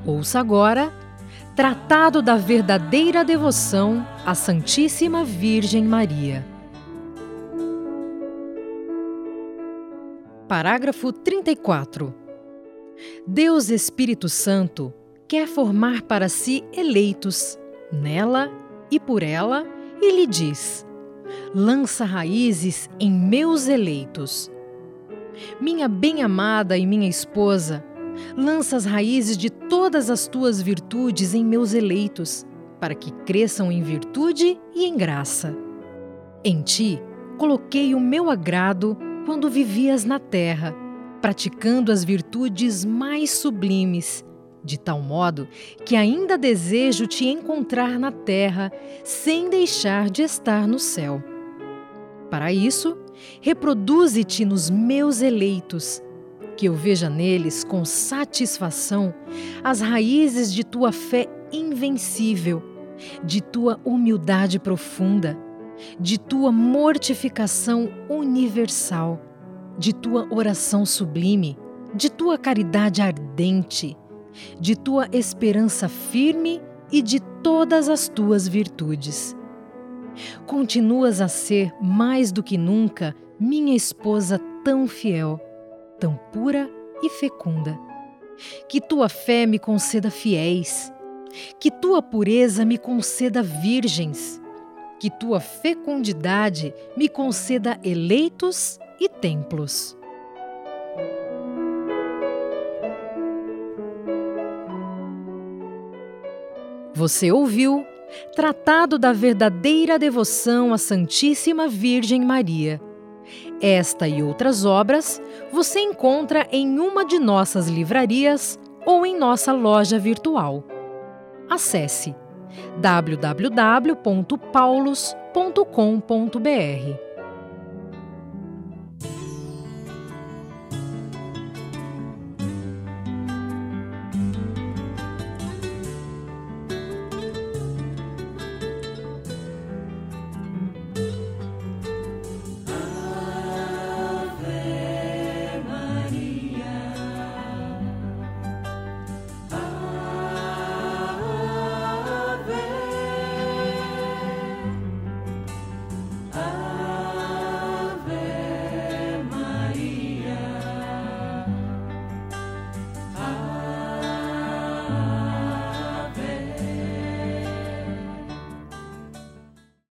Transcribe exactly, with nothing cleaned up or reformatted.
Ouça agora Tratado da Verdadeira Devoção à Santíssima Virgem Maria. Parágrafo trinta e quatro. Deus Espírito Santo quer formar para si eleitos, nela e por ela, e lhe diz: lança raízes em meus eleitos. Minha bem-amada e minha esposa, lança as raízes de todas as tuas virtudes em meus eleitos, para que cresçam em virtude e em graça. Em ti coloquei o meu agrado quando vivias na terra, praticando as virtudes mais sublimes, de tal modo que ainda desejo te encontrar na terra, sem deixar de estar no céu. Para isso, reproduze-te nos meus eleitos, que eu veja neles com satisfação as raízes de tua fé invencível, de tua humildade profunda, de tua mortificação universal, de tua oração sublime, de tua caridade ardente, de tua esperança firme e de todas as tuas virtudes. Continuas a ser, mais do que nunca, minha esposa tão fiel, tão pura e fecunda. Que tua fé me conceda fiéis, que tua pureza me conceda virgens, que tua fecundidade me conceda eleitos e templos. Você ouviu Tratado da Verdadeira Devoção à Santíssima Virgem Maria. Esta e outras obras você encontra em uma de nossas livrarias ou em nossa loja virtual. Acesse w w w ponto paulus ponto com ponto b r.